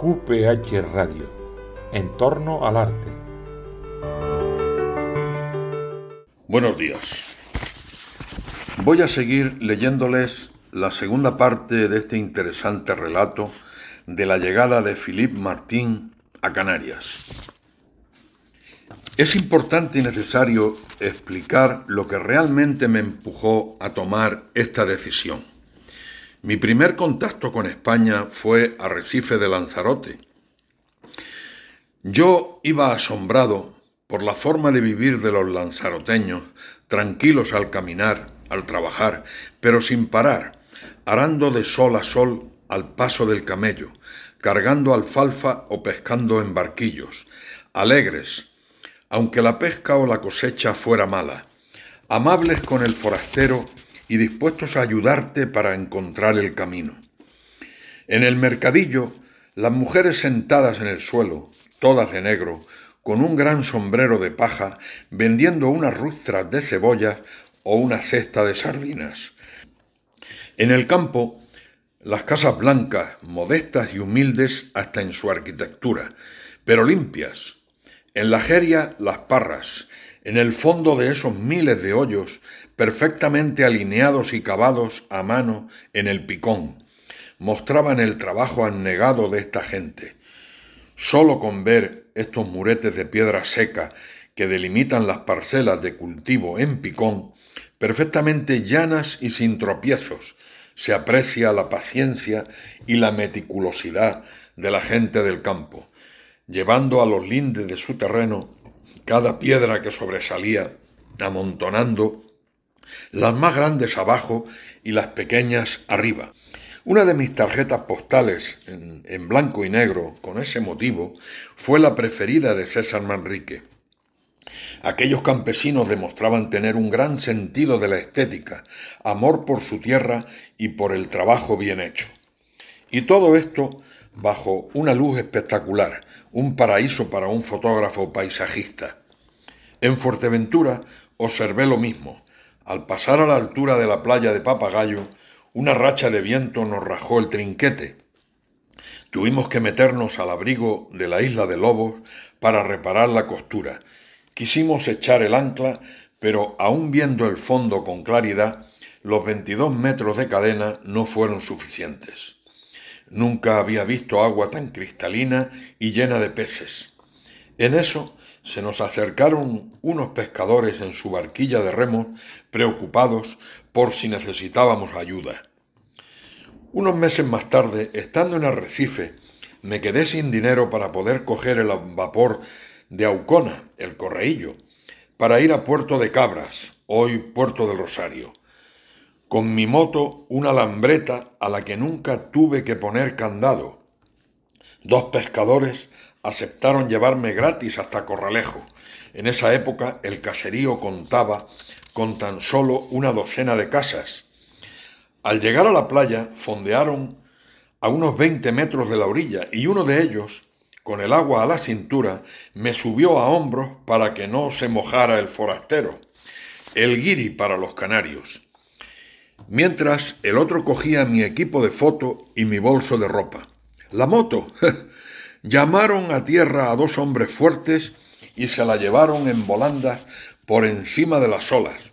QPH Radio, en torno al arte. Buenos días. Voy a seguir leyéndoles la segunda parte de este interesante relato de la llegada de Philippe Martin a Canarias. Es importante y necesario explicar lo que realmente me empujó a tomar esta decisión. Mi primer contacto con España fue Arrecife de Lanzarote. Yo iba asombrado por la forma de vivir de los lanzaroteños, tranquilos al caminar, al trabajar, pero sin parar, arando de sol a sol al paso del camello, cargando alfalfa o pescando en barquillos, alegres, aunque la pesca o la cosecha fuera mala, amables con el forastero y dispuestos a ayudarte para encontrar el camino. En el mercadillo, las mujeres sentadas en el suelo, todas de negro, con un gran sombrero de paja, vendiendo unas rustras de cebollas o una cesta de sardinas. En el campo, las casas blancas, modestas y humildes hasta en su arquitectura, pero limpias. En la jeria, las parras, en el fondo de esos miles de hoyos, perfectamente alineados y cavados a mano en el picón, mostraban el trabajo abnegado de esta gente. Solo con ver estos muretes de piedra seca que delimitan las parcelas de cultivo en picón, perfectamente llanas y sin tropiezos, se aprecia la paciencia y la meticulosidad de la gente del campo, llevando a los lindes de su terreno cada piedra que sobresalía, amontonando las más grandes abajo y las pequeñas arriba. Una de mis tarjetas postales en blanco y negro con ese motivo fue la preferida de César Manrique. Aquellos campesinos demostraban tener un gran sentido de la estética, amor por su tierra y por el trabajo bien hecho. Y todo esto bajo una luz espectacular, un paraíso para un fotógrafo paisajista. En Fuerteventura observé lo mismo. Al pasar a la altura de la playa de Papagayo, una racha de viento nos rajó el trinquete. Tuvimos que meternos al abrigo de la isla de Lobos para reparar la costura. Quisimos echar el ancla, pero aún viendo el fondo con claridad, los 22 metros de cadena no fueron suficientes. Nunca había visto agua tan cristalina y llena de peces. En eso se nos acercaron unos pescadores en su barquilla de remos, preocupados por si necesitábamos ayuda. Unos meses más tarde, estando en Arrecife, me quedé sin dinero para poder coger el vapor de Aucona, el Correillo, para ir a Puerto de Cabras, hoy Puerto del Rosario. Con mi moto, una lambreta a la que nunca tuve que poner candado. 2 pescadores aceptaron llevarme gratis hasta Corralejo. En esa época el caserío contaba con tan solo una docena de casas. Al llegar a la playa fondearon a unos 20 metros de la orilla y uno de ellos, con el agua a la cintura, me subió a hombros para que no se mojara el forastero, el guiri para los canarios. Mientras el otro cogía mi equipo de foto y mi bolso de ropa. La moto. Llamaron a tierra a 2 hombres fuertes y se la llevaron en volandas por encima de las olas.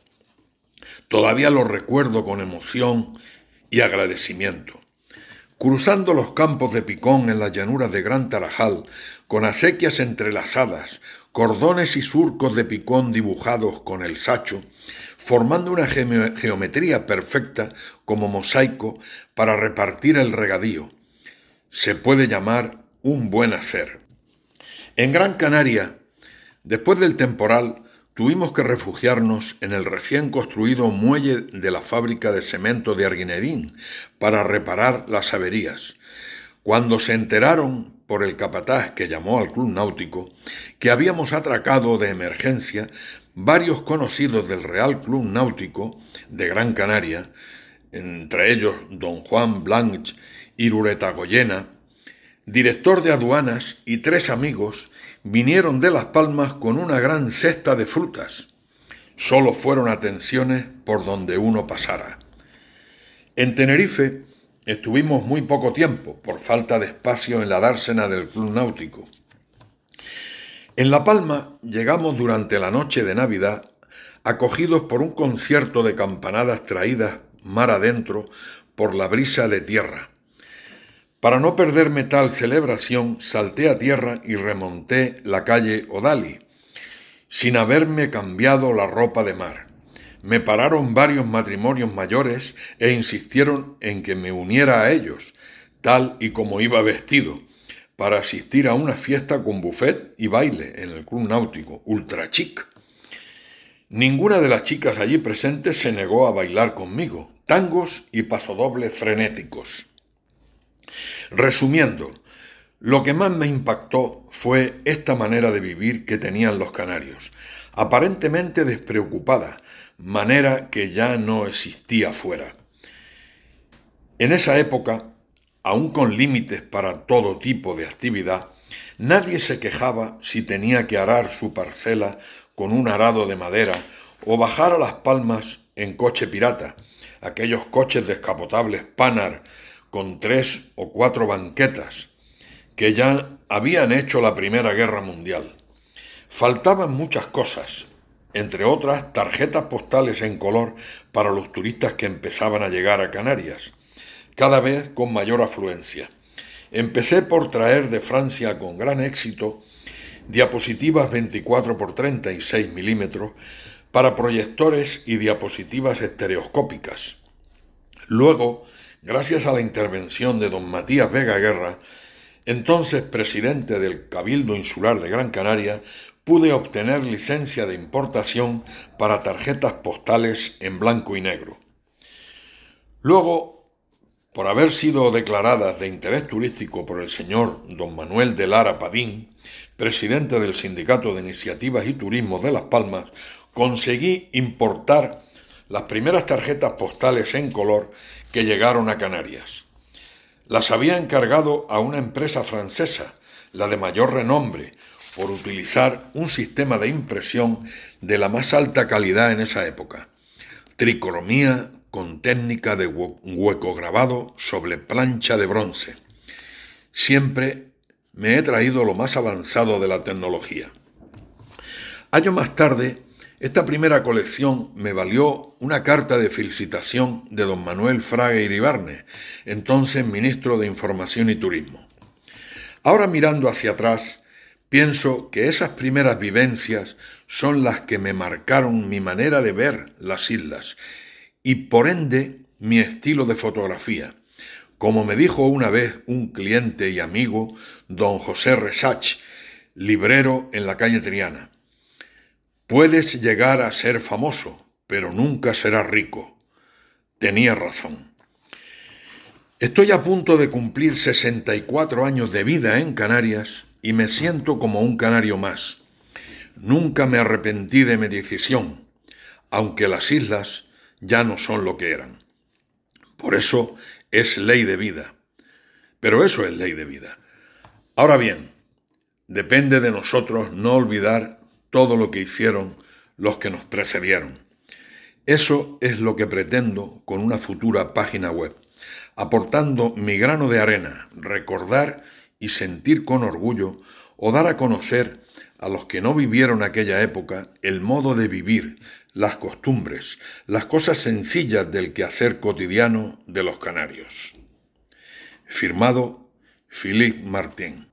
Todavía lo recuerdo con emoción y agradecimiento. Cruzando los campos de picón en las llanuras de Gran Tarajal, con acequias entrelazadas, cordones y surcos de picón dibujados con el sacho, formando una geometría perfecta como mosaico para repartir el regadío. Se puede llamar un buen hacer. En Gran Canaria, después del temporal, tuvimos que refugiarnos en el recién construido muelle de la fábrica de cemento de Arguineguín para reparar las averías. Cuando se enteraron por el capataz que llamó al club náutico que habíamos atracado de emergencia, varios conocidos del Real Club Náutico de Gran Canaria, entre ellos don Juan Blanch Irureta Goyena, director de aduanas, y 3 amigos, vinieron de Las Palmas con una gran cesta de frutas. Solo fueron atenciones por donde uno pasara. En Tenerife estuvimos muy poco tiempo, por falta de espacio en la dársena del Club Náutico. En La Palma llegamos durante la noche de Navidad, acogidos por un concierto de campanadas traídas mar adentro por la brisa de tierra. Para no perderme tal celebración, salté a tierra y remonté la calle Odali, sin haberme cambiado la ropa de mar. Me pararon varios matrimonios mayores e insistieron en que me uniera a ellos, tal y como iba vestido, para asistir a una fiesta con buffet y baile en el Club Náutico, ultra chic. Ninguna de las chicas allí presentes se negó a bailar conmigo, tangos y pasodobles frenéticos. Resumiendo, lo que más me impactó fue esta manera de vivir que tenían los canarios, aparentemente despreocupada, manera que ya no existía fuera. En esa época, aun con límites para todo tipo de actividad, nadie se quejaba si tenía que arar su parcela con un arado de madera o bajar a Las Palmas en coche pirata, aquellos coches descapotables Panhard con 3 o 4 banquetas, que ya habían hecho la Primera Guerra Mundial. Faltaban muchas cosas, entre otras tarjetas postales en color para los turistas que empezaban a llegar a Canarias, cada vez con mayor afluencia. Empecé por traer de Francia con gran éxito diapositivas 24 por 36 milímetros para proyectores y diapositivas estereoscópicas. Luego, gracias a la intervención de don Matías Vega Guerra, entonces presidente del Cabildo Insular de Gran Canaria, pude obtener licencia de importación para tarjetas postales en blanco y negro. Luego, por haber sido declaradas de interés turístico por el señor don Manuel de Lara Padín, presidente del Sindicato de Iniciativas y Turismo de Las Palmas, conseguí importar las primeras tarjetas postales en color que llegaron a Canarias. Las había encargado a una empresa francesa, la de mayor renombre, por utilizar un sistema de impresión de la más alta calidad en esa época. Tricromía con técnica de hueco grabado sobre plancha de bronce. Siempre me he traído lo más avanzado de la tecnología. Años más tarde, esta primera colección me valió una carta de felicitación de don Manuel Fraga Iribarne, entonces ministro de Información y Turismo. Ahora mirando hacia atrás, pienso que esas primeras vivencias son las que me marcaron mi manera de ver las islas y por ende mi estilo de fotografía. Como me dijo una vez un cliente y amigo, don José Resach, librero en la calle Triana: puedes llegar a ser famoso, pero nunca serás rico. Tenía razón. Estoy a punto de cumplir 64 años de vida en Canarias y me siento como un canario más. Nunca me arrepentí de mi decisión, aunque las islas ya no son lo que eran. Por eso es ley de vida. Pero eso es ley de vida. Ahora bien, depende de nosotros no olvidar todo lo que hicieron los que nos precedieron. Eso es lo que pretendo con una futura página web, aportando mi grano de arena, recordar y sentir con orgullo o dar a conocer a los que no vivieron aquella época el modo de vivir, las costumbres, las cosas sencillas del quehacer cotidiano de los canarios. Firmado Philippe Martin.